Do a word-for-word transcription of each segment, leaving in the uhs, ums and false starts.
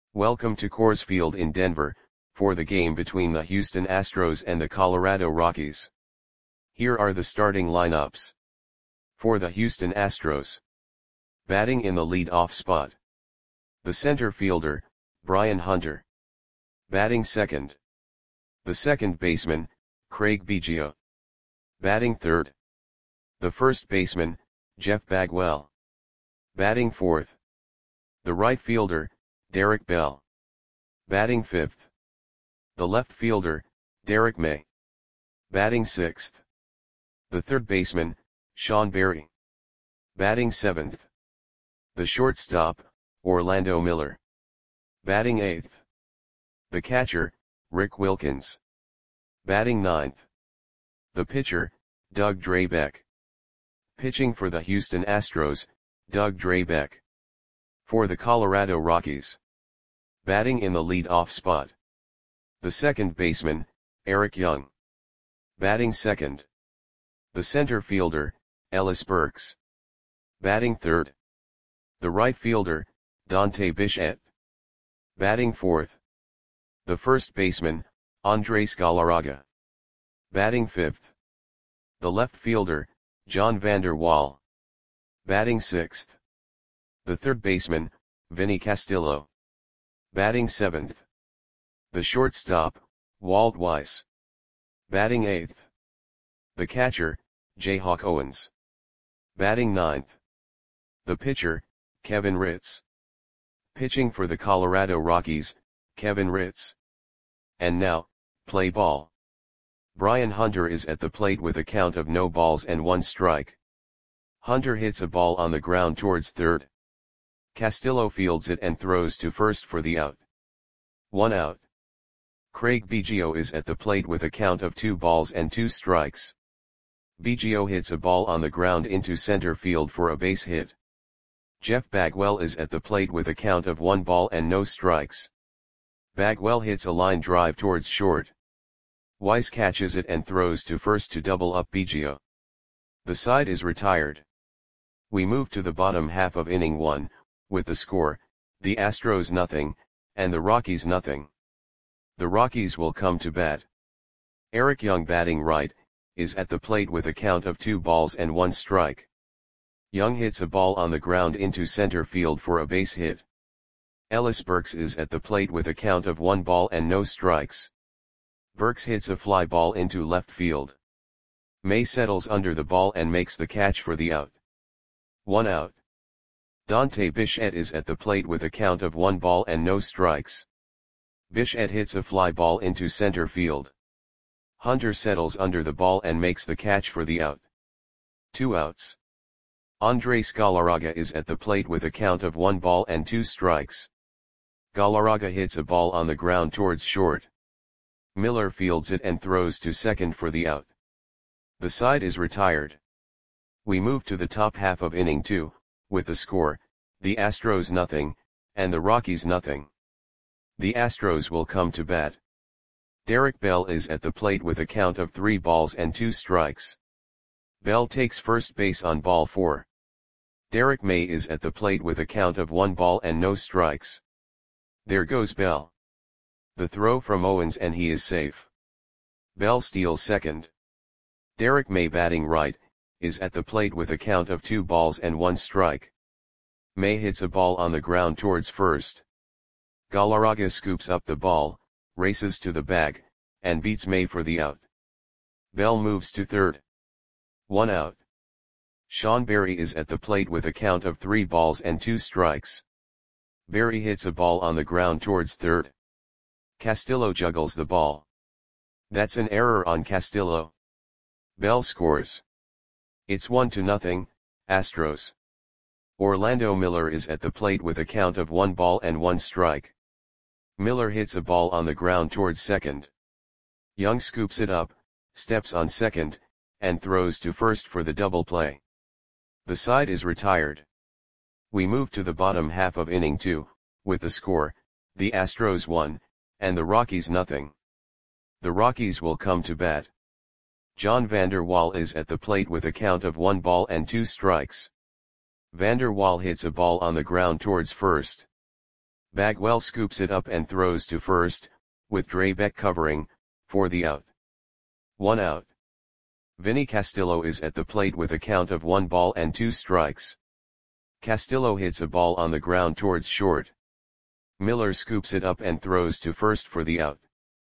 Welcome to Coors Field in Denver, for the game between the Houston Astros and the Colorado Rockies. Here are the starting lineups. For the Houston Astros. Batting in the lead-off spot. The center fielder, Brian Hunter. Batting second. The second baseman, Craig Biggio. Batting third. The first baseman, Jeff Bagwell. Batting fourth. The right fielder, Derek Bell. Batting fifth. The left fielder, Derek May. Batting sixth. The third baseman, Sean Berry. Batting seventh. The shortstop, Orlando Miller. Batting eighth. The catcher, Rick Wilkins. Batting ninth. The pitcher, Doug Drabek. Pitching for the Houston Astros, Doug Drabek. For the Colorado Rockies. Batting in the lead-off spot. The second baseman, Eric Young. Batting second. The center fielder, Ellis Burks. Batting third. The right fielder, Dante Bichette. Batting fourth. The first baseman, Andres Galarraga. Batting fifth. The left fielder, John Vander Wal. Batting sixth. The third baseman, Vinny Castillo. Batting seventh. The shortstop, Walt Weiss. Batting eighth. The catcher, Jayhawk Owens. Batting ninth. The pitcher, Kevin Ritz. Pitching for the Colorado Rockies, Kevin Ritz. And now, play ball. Brian Hunter is at the plate with a count of no balls and one strike. Hunter hits a ball on the ground towards third. Castillo fields it and throws to first for the out. One out. Craig Biggio is at the plate with a count of two balls and two strikes. Biggio hits a ball on the ground into center field for a base hit. Jeff Bagwell is at the plate with a count of one ball and no strikes. Bagwell hits a line drive towards short. Weiss catches it and throws to first to double up Biggio. The side is retired. We move to the bottom half of inning one, with the score, the Astros nothing, and the Rockies nothing. The Rockies will come to bat. Eric Young batting right, is at the plate with a count of two balls and one strike. Young hits a ball on the ground into center field for a base hit. Ellis Burks is at the plate with a count of one ball and no strikes. Burks hits a fly ball into left field. May settles under the ball and makes the catch for the out. One out. Dante Bichette is at the plate with a count of one ball and no strikes. Bichette hits a fly ball into center field. Hunter settles under the ball and makes the catch for the out. Two outs. Andres Galarraga is at the plate with a count of one ball and two strikes. Galarraga hits a ball on the ground towards short. Miller fields it and throws to second for the out. The side is retired. We move to the top half of inning two, with the score, the Astros nothing, and the Rockies nothing. The Astros will come to bat. Derek Bell is at the plate with a count of three balls and two strikes. Bell takes first base on ball four. Derek May is at the plate with a count of one ball and no strikes. There goes Bell. The throw from Owens and he is safe. Bell steals second. Derek May batting right, is at the plate with a count of two balls and one strike. May hits a ball on the ground towards first. Galarraga scoops up the ball, races to the bag, and beats May for the out. Bell moves to third. One out. Sean Berry is at the plate with a count of three balls and two strikes. Berry hits a ball on the ground towards third. Castillo juggles the ball. That's an error on Castillo. Bell scores. It's one to nothing, Astros. Orlando Miller is at the plate with a count of one ball and one strike. Miller hits a ball on the ground towards second. Young scoops it up, steps on second, and throws to first for the double play. The side is retired. We move to the bottom half of inning two, with the score, the Astros one, and the Rockies nothing. The Rockies will come to bat. John Vander Wal is at the plate with a count of one ball and two strikes. Vander Wal hits a ball on the ground towards first. Bagwell scoops it up and throws to first, with Drabek covering, for the out. One out. Vinny Castillo is at the plate with a count of one ball and two strikes. Castillo hits a ball on the ground towards short. Miller scoops it up and throws to first for the out.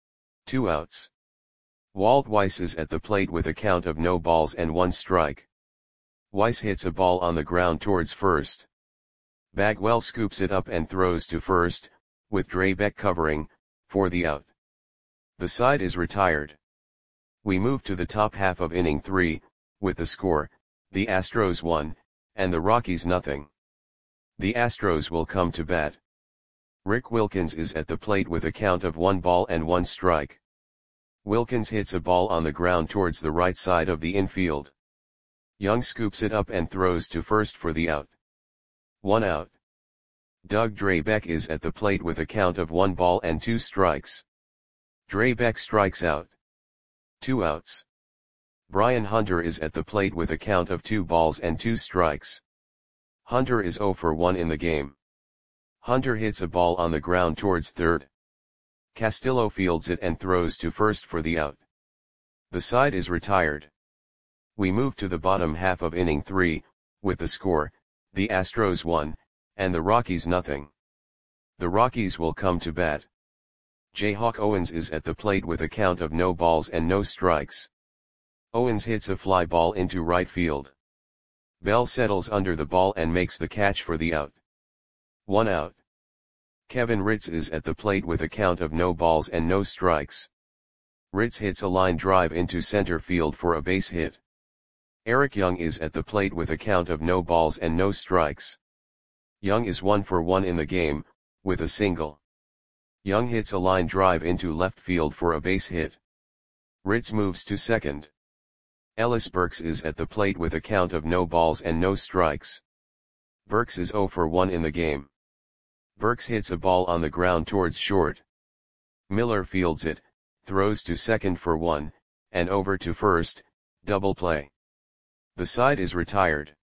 Two outs. Walt Weiss is at the plate with a count of no balls and one strike. Weiss hits a ball on the ground towards first. Bagwell scoops it up and throws to first, with Drabek covering, for the out. The side is retired. We move to the top half of inning three, with the score, the Astros one, and the Rockies nothing. The Astros will come to bat. Rick Wilkins is at the plate with a count of one ball and one strike. Wilkins hits a ball on the ground towards the right side of the infield. Young scoops it up and throws to first for the out. One out. Doug Drabek is at the plate with a count of one ball and two strikes. Drabek strikes out. Two outs. Brian Hunter is at the plate with a count of two balls and two strikes. Hunter is oh for one in the game. Hunter hits a ball on the ground towards third. Castillo fields it and throws to first for the out. The side is retired. We move to the bottom half of inning three, with the score, the Astros one, and the Rockies nothing. The Rockies will come to bat. Jayhawk Owens is at the plate with a count of no balls and no strikes. Owens hits a fly ball into right field. Bell settles under the ball and makes the catch for the out. One out. Kevin Ritz is at the plate with a count of no balls and no strikes. Ritz hits a line drive into center field for a base hit. Eric Young is at the plate with a count of no balls and no strikes. Young is one for one in the game, with a single. Young hits a line drive into left field for a base hit. Ritz moves to second. Ellis Burks is at the plate with a count of no balls and no strikes. Burks is oh for one in the game. Burks hits a ball on the ground towards short. Miller fields it, throws to second for one, and over to first, double play. The side is retired.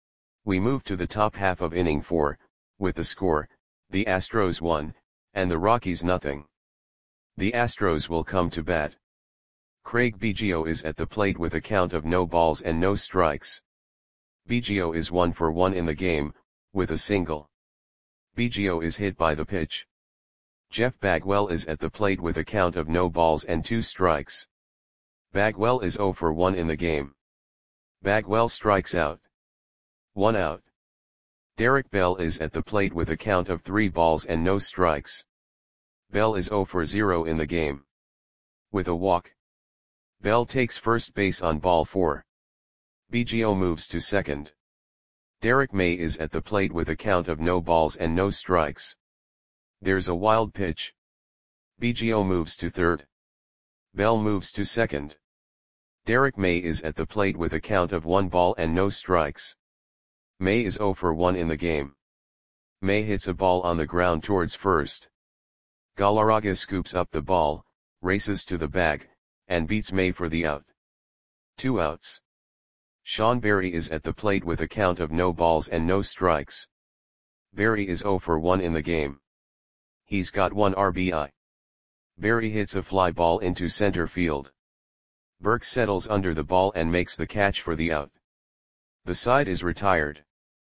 We move to the top half of inning four, with the score, the Astros one, and the Rockies nothing. The Astros will come to bat. Craig Biggio is at the plate with a count of no balls and no strikes. Biggio is one for one in the game, with a single. Biggio is hit by the pitch. Jeff Bagwell is at the plate with a count of no balls and two strikes. Bagwell is oh for one in the game. Bagwell strikes out. One out. Derek Bell is at the plate with a count of three balls and no strikes. Bell is oh for zero in the game. With a walk. Bell takes first base on ball four. Biggio moves to second. Derek May is at the plate with a count of no balls and no strikes. There's a wild pitch. Biggio moves to third. Bell moves to second. Derek May is at the plate with a count of one ball and no strikes. May is oh for one in the game. May hits a ball on the ground towards first. Galarraga scoops up the ball, races to the bag, and beats May for the out. Two outs. Sean Berry is at the plate with a count of no balls and no strikes. Berry is oh for one in the game. He's got one R B I. Berry hits a fly ball into center field. Burks settles under the ball and makes the catch for the out. The side is retired.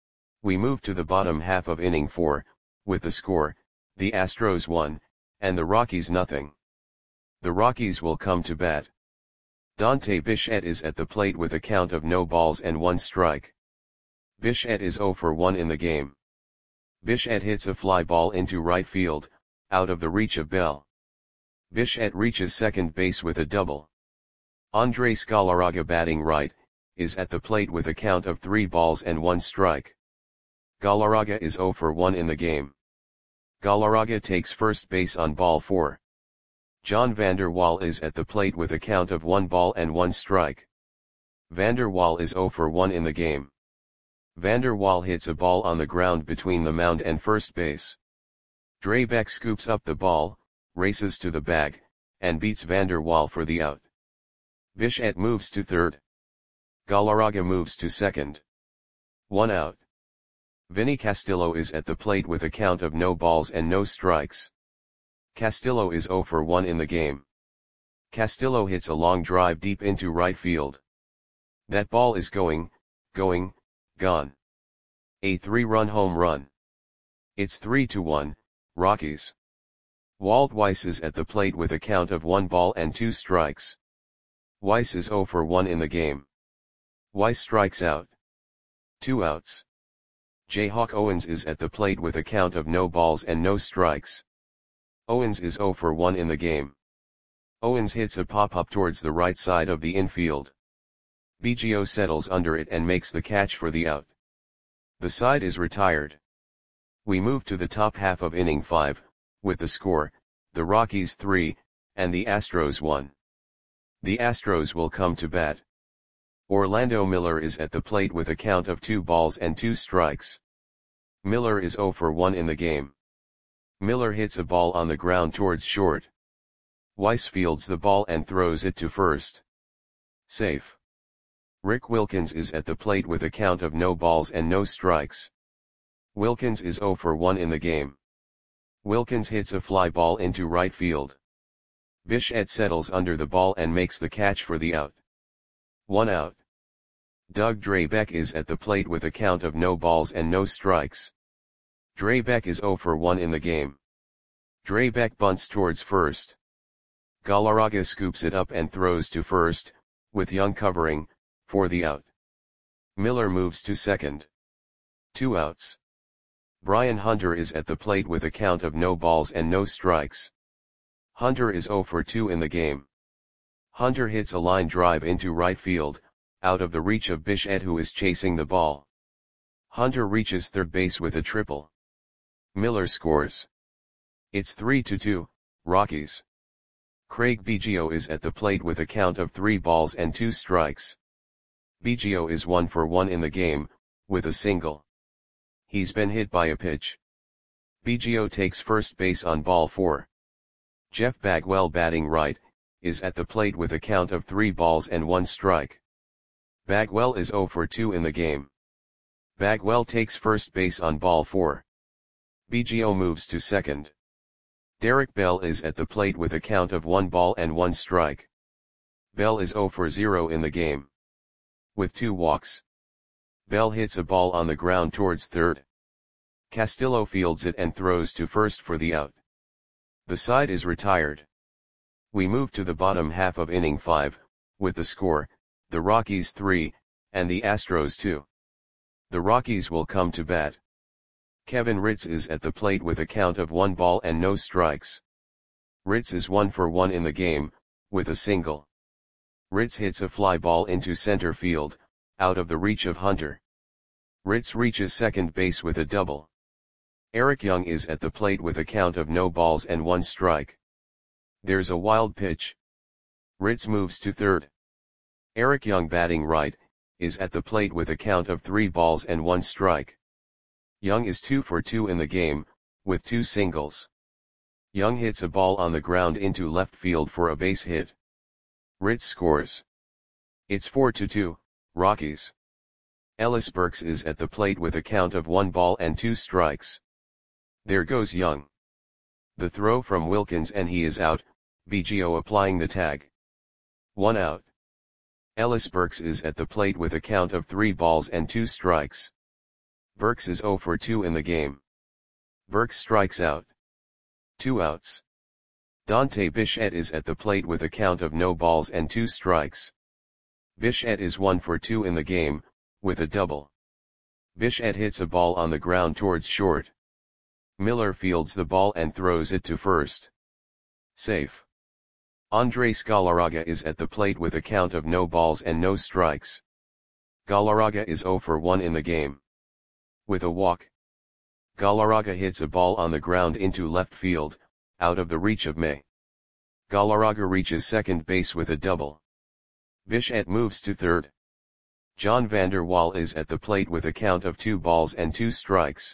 We move to the bottom half of inning four, with the score, the Astros one, and the Rockies nothing. The Rockies will come to bat. Dante Bichette is at the plate with a count of no balls and one strike. Bichette is oh for one in the game. Bichette hits a fly ball into right field, out of the reach of Bell. Bichette reaches second base with a double. Andres Galarraga, batting right, is at the plate with a count of three balls and one strike. Galarraga is oh for one in the game. Galarraga takes first base on ball four. John Vander Wal is at the plate with a count of one ball and one strike. Vander Wal is oh for one in the game. Vander Wal hits a ball on the ground between the mound and first base. Drabek scoops up the ball, races to the bag, and beats Vander Wal for the out. Bichette moves to third. Galarraga moves to second. One out. Vinny Castillo is at the plate with a count of no balls and no strikes. Castillo is zero for one in the game. Castillo hits a long drive deep into right field. That ball is going, going, gone. A three-run home run. It's three to one, Rockies. Walt Weiss is at the plate with a count of one ball and two strikes. Weiss is zero for one in the game. Weiss strikes out. Two outs. Jayhawk Owens is at the plate with a count of no balls and no strikes. Owens is zero for one in the game. Owens hits a pop-up towards the right side of the infield. Biggio settles under it and makes the catch for the out. The side is retired. We move to the top half of inning five, with the score, the Rockies three, and the Astros one. The Astros will come to bat. Orlando Miller is at the plate with a count of two balls and two strikes. Miller is zero for one in the game. Miller hits a ball on the ground towards short. Weiss fields the ball and throws it to first. Safe. Rick Wilkins is at the plate with a count of no balls and no strikes. Wilkins is zero for one in the game. Wilkins hits a fly ball into right field. Bichette settles under the ball and makes the catch for the out. One out. Doug Drabek is at the plate with a count of no balls and no strikes. Drabek is zero for one in the game. Drabek bunts towards first. Galarraga scoops it up and throws to first, with Young covering, for the out. Miller moves to second. Two outs. Brian Hunter is at the plate with a count of no balls and no strikes. Hunter is zero for two in the game. Hunter hits a line drive into right field, out of the reach of Bichette who is chasing the ball. Hunter reaches third base with a triple. Miller scores. It's three to two, Rockies. Craig Biggio is at the plate with a count of three balls and two strikes. Biggio is one for one in the game, with a single. He's been hit by a pitch. Biggio takes first base on ball four. Jeff Bagwell, batting right, is at the plate with a count of three balls and one strike. Bagwell is zero for two in the game. Bagwell takes first base on ball four. Biggio moves to second. Derek Bell is at the plate with a count of one ball and one strike. Bell is zero for zero in the game. With two walks. Bell hits a ball on the ground towards third. Castillo fields it and throws to first for the out. The side is retired. We move to the bottom half of inning five, with the score, the Rockies three, and the Astros two. The Rockies will come to bat. Kevin Ritz is at the plate with a count of one ball and no strikes. Ritz is one for one in the game, with a single. Ritz hits a fly ball into center field, out of the reach of Hunter. Ritz reaches second base with a double. Eric Young is at the plate with a count of no balls and one strike. There's a wild pitch. Ritz moves to third. Eric Young, batting right, is at the plate with a count of three balls and one strike. Young is two for two in the game, with two singles. Young hits a ball on the ground into left field for a base hit. Ritz scores. It's four to two, Rockies. Ellis Burks is at the plate with a count of one ball and two strikes. There goes Young. The throw from Wilkins and he is out, Biggio applying the tag. One out. Ellis Burks is at the plate with a count of three balls and two strikes. Burks is zero for two in the game. Burks strikes out. Two outs. Dante Bichette is at the plate with a count of no balls and two strikes. Bichette is one for two in the game, with a double. Bichette hits a ball on the ground towards short. Miller fields the ball and throws it to first. Safe. Andres Galarraga is at the plate with a count of no balls and no strikes. Galarraga is zero for one in the game. With a walk. Galarraga hits a ball on the ground into left field, out of the reach of May. Galarraga reaches second base with a double. Bichette moves to third. John Vander Wal is at the plate with a count of two balls and two strikes.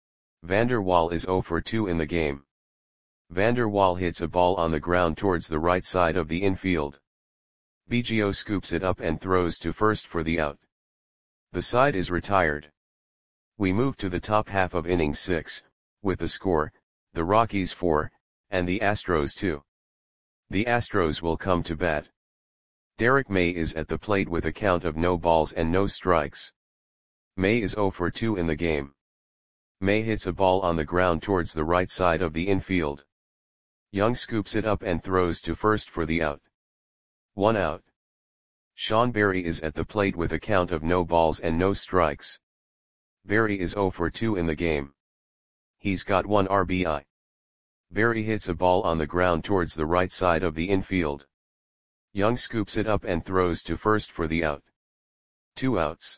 Vander Wal is zero for two in the game. Vander Wal hits a ball on the ground towards the right side of the infield. Biggio scoops it up and throws to first for the out. The side is retired. We move to the top half of inning six, with the score, the Rockies four, and the Astros two. The Astros will come to bat. Derek May is at the plate with a count of no balls and no strikes. May is oh for two in the game. May hits a ball on the ground towards the right side of the infield. Young scoops it up and throws to first for the out. One out. Sean Berry is at the plate with a count of no balls and no strikes. Berry is oh for two in the game. He's got one R B I. Berry hits a ball on the ground towards the right side of the infield. Young scoops it up and throws to first for the out. Two outs.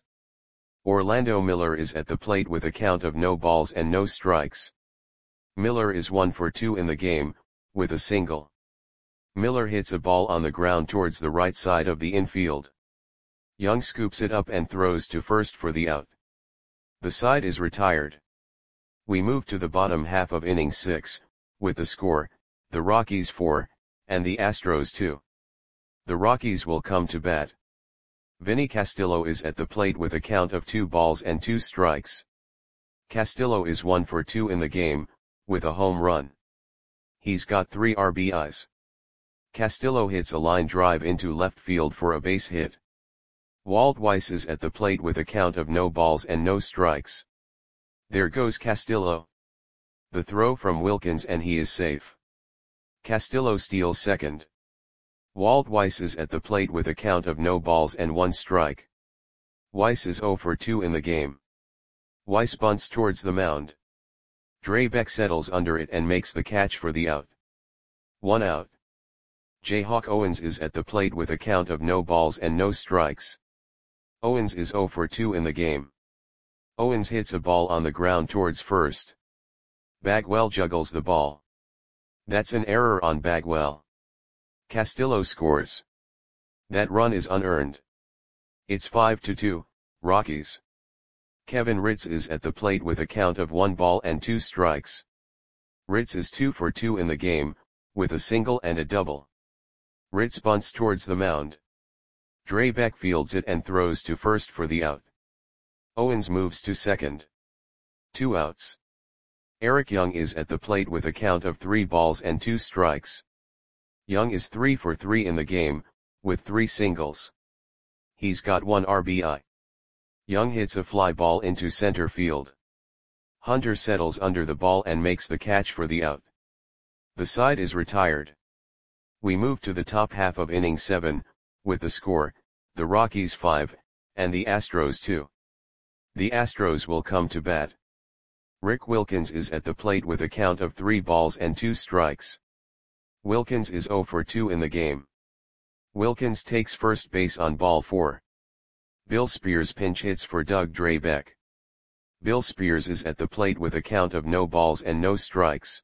Orlando Miller is at the plate with a count of no balls and no strikes. Miller is one for two in the game, with a single. Miller hits a ball on the ground towards the right side of the infield. Young scoops it up and throws to first for the out. The side is retired. We move to the bottom half of inning six, with the score, the Rockies four, and the Astros two. The Rockies will come to bat. Vinny Castillo is at the plate with a count of two balls and two strikes. Castillo is one for two in the game, with a home run. He's got three R B Is. Castillo hits a line drive into left field for a base hit. Walt Weiss is at the plate with a count of no balls and no strikes. There goes Castillo. The throw from Wilkins and he is safe. Castillo steals second. Walt Weiss is at the plate with a count of no balls and one strike. Weiss is oh for two in the game. Weiss bunts towards the mound. Drabek settles under it and makes the catch for the out. One out. Jayhawk Owens is at the plate with a count of no balls and no strikes. Owens is oh for two in the game. Owens hits a ball on the ground towards first. Bagwell juggles the ball. That's an error on Bagwell. Castillo scores. That run is unearned. It's five to two, Rockies. Kevin Ritz is at the plate with a count of one ball and two strikes. Ritz is two for two in the game, with a single and a double. Ritz bunts towards the mound. Drabek fields it and throws to first for the out. Owens moves to second. Two outs. Eric Young is at the plate with a count of three balls and two strikes. Young is three for three in the game, with three singles. He's got one R B I. Young hits a fly ball into center field. Hunter settles under the ball and makes the catch for the out. The side is retired. We move to the top half of inning seven, with the score, the Rockies five, and the Astros two. The Astros will come to bat. Rick Wilkins is at the plate with a count of three balls and two strikes. Wilkins is oh for two in the game. Wilkins takes first base on ball four. Bill Spears pinch hits for Doug Drabek. Bill Spears is at the plate with a count of no balls and no strikes.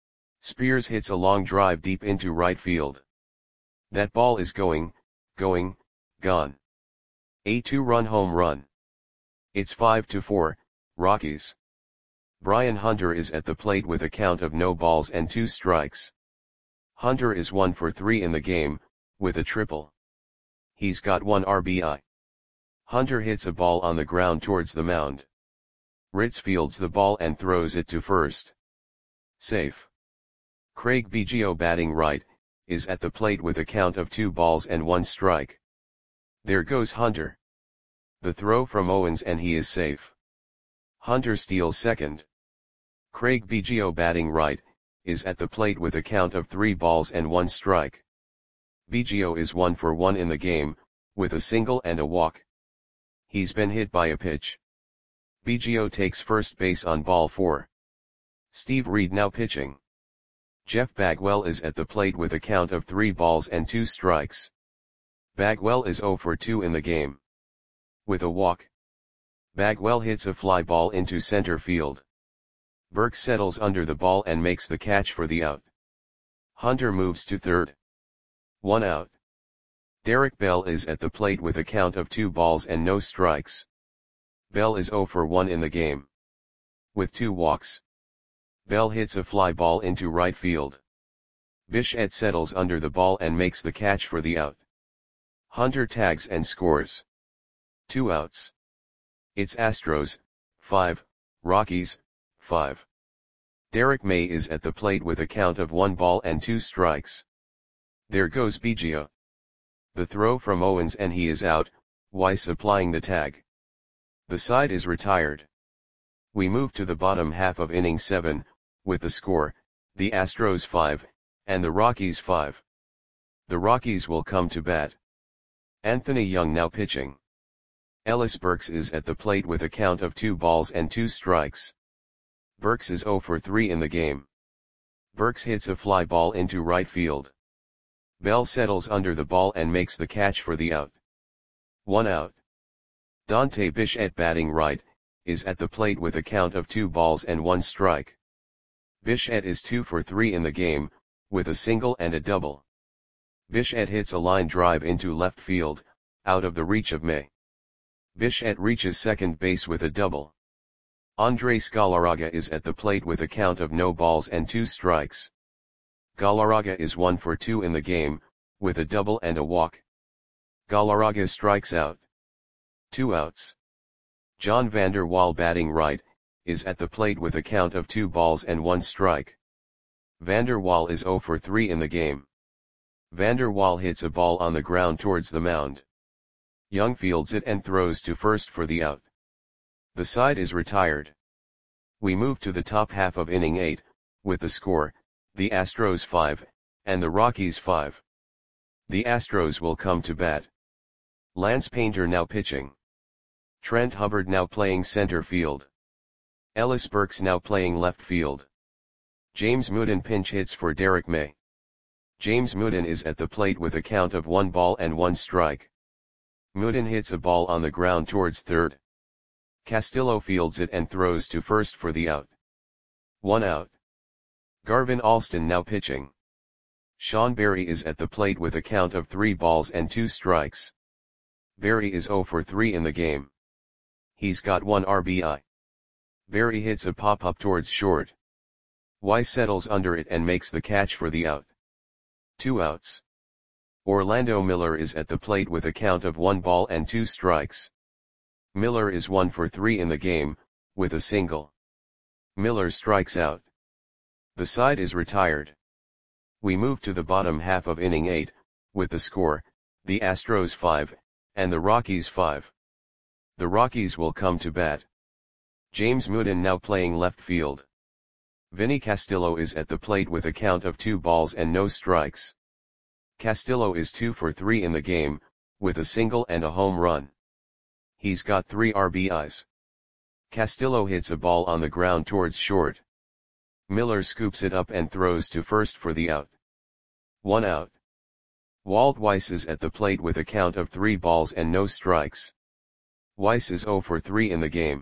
Spears hits a long drive deep into right field. That ball is going, going, gone. A two-run home run. It's five to four, Rockies. Brian Hunter is at the plate with a count of no balls and two strikes. Hunter is one for three in the game, with a triple. He's got one R B I. Hunter hits a ball on the ground towards the mound. Ritz fields the ball and throws it to first. Safe. Craig Biggio, batting right, is at the plate with a count of two balls and one strike. There goes Hunter. The throw from Owens and he is safe. Hunter steals second. Craig Biggio, batting right, is at the plate with a count of three balls and one strike. Biggio is one for one in the game, with a single and a walk. He's been hit by a pitch. Biggio takes first base on ball four. Steve Reed now pitching. Jeff Bagwell is at the plate with a count of three balls and two strikes. Bagwell is oh for two in the game. With a walk. Bagwell hits a fly ball into center field. Burke settles under the ball and makes the catch for the out. Hunter moves to third. One out. Derek Bell is at the plate with a count of two balls and no strikes. Bell is oh for one in the game. With two walks. Bell hits a fly ball into right field. Bichette settles under the ball and makes the catch for the out. Hunter tags and scores. Two outs. It's Astros, five, Rockies, five. Derek May is at the plate with a count of one ball and two strikes. There goes Biggio. The throw from Owens and he is out, Weiss applying the tag. The side is retired. We move to the bottom half of inning seven, with the score, the Astros five, and the Rockies five. The Rockies will come to bat. Anthony Young now pitching. Ellis Burks is at the plate with a count of two balls and two strikes. Burks is oh for three in the game. Burks hits a fly ball into right field. Bell settles under the ball and makes the catch for the out. One out. Dante Bichette batting right, is at the plate with a count of two balls and one strike. Bichette is two for three in the game, with a single and a double. Bichette hits a line drive into left field, out of the reach of May. Bichette reaches second base with a double. Andres Galarraga is at the plate with a count of no balls and two strikes. Galarraga is one for two in the game, with a double and a walk. Galarraga strikes out. Two outs. John Vander Wal batting right, is at the plate with a count of two balls and one strike. Vander Wal is oh for three in the game. Vander Wal hits a ball on the ground towards the mound. Young fields it and throws to first for the out. The side is retired. We move to the top half of inning eight, with the score, the Astros five, and the Rockies five. The Astros will come to bat. Lance Painter now pitching. Trent Hubbard now playing center field. Ellis Burks now playing left field. James Mooden pinch hits for Derek May. James Mooden is at the plate with a count of one ball and one strike. Mooden hits a ball on the ground towards third. Castillo fields it and throws to first for the out. One out. Garvin Alston now pitching. Sean Berry is at the plate with a count of three balls and two strikes. Berry is oh for three in the game. He's got one R B I. Berry hits a pop-up towards short. Weiss settles under it and makes the catch for the out. Two outs. Orlando Miller is at the plate with a count of one ball and two strikes. Miller is one for three in the game, with a single. Miller strikes out. The side is retired. We move to the bottom half of inning eight, with the score, the Astros five, and the Rockies five. The Rockies will come to bat. James Mooden now playing left field. Vinny Castillo is at the plate with a count of two balls and no strikes. Castillo is two for three in the game, with a single and a home run. He's got three R B Is. Castillo hits a ball on the ground towards short. Miller scoops it up and throws to first for the out. One out. Walt Weiss is at the plate with a count of three balls and no strikes. Weiss is oh for three in the game.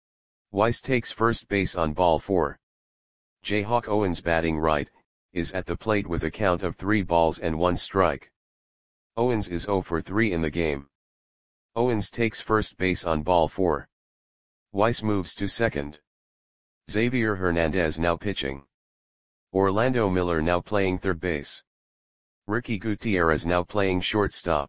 Weiss takes first base on ball four. Jayhawk Owens batting right, is at the plate with a count of three balls and one strike. Owens is oh for three in the game. Owens takes first base on ball four. Weiss moves to second. Xavier Hernandez now pitching. Orlando Miller now playing third base. Ricky Gutierrez now playing shortstop.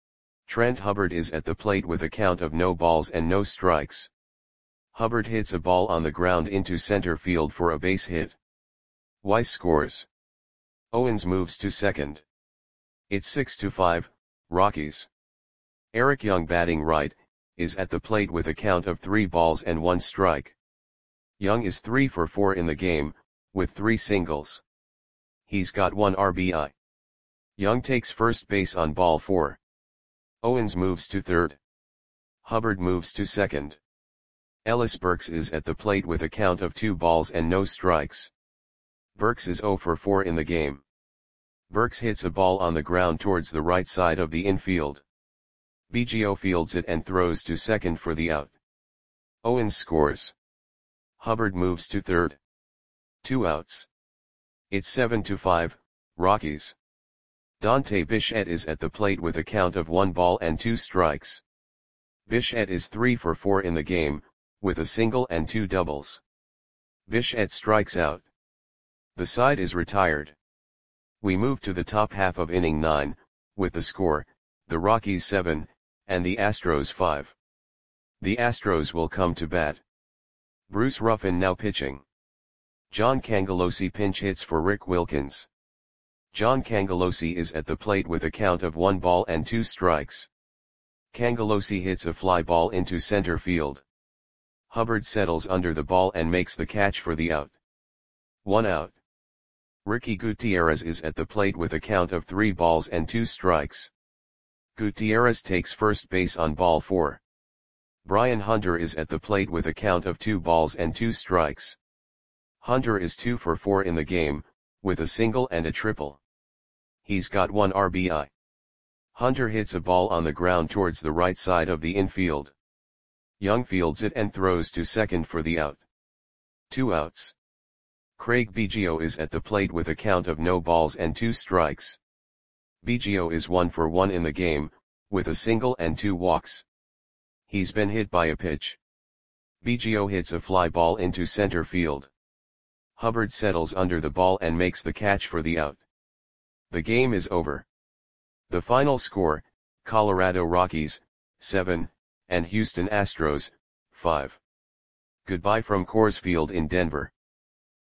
Trent Hubbard is at the plate with a count of no balls and no strikes. Hubbard hits a ball on the ground into center field for a base hit. Weiss scores. Owens moves to second. It's six to five, Rockies. Eric Young batting right, is at the plate with a count of three balls and one strike. Young is three for four in the game, with three singles. He's got one R B I. Young takes first base on ball four. Owens moves to third. Hubbard moves to second. Ellis Burks is at the plate with a count of two balls and no strikes. Burks is oh for four in the game. Burks hits a ball on the ground towards the right side of the infield. Biggio fields it and throws to second for the out. Owens scores. Hubbard moves to third. Two outs. It's seven to five, Rockies. Dante Bichette is at the plate with a count of one ball and two strikes. Bichette is three for four in the game, with a single and two doubles. Bichette strikes out. The side is retired. We move to the top half of inning nine, with the score, the Rockies seven, and the Astros five. The Astros will come to bat. Bruce Ruffin now pitching. John Cangelosi pinch hits for Rick Wilkins. John Cangelosi is at the plate with a count of one ball and two strikes. Cangelosi hits a fly ball into center field. Hubbard settles under the ball and makes the catch for the out. One out. Ricky Gutierrez is at the plate with a count of three balls and two strikes. Gutierrez takes first base on ball four. Brian Hunter is at the plate with a count of two balls and two strikes. Hunter is two for four in the game, with a single and a triple. He's got one R B I. Hunter hits a ball on the ground towards the right side of the infield. Young fields it and throws to second for the out. Two outs. Craig Biggio is at the plate with a count of no balls and two strikes. Biggio is one for one in the game, with a single and two walks. He's been hit by a pitch. Biggio hits a fly ball into center field. Hubbard settles under the ball and makes the catch for the out. The game is over. The final score, Colorado Rockies, seven, and Houston Astros, five. Goodbye from Coors Field in Denver.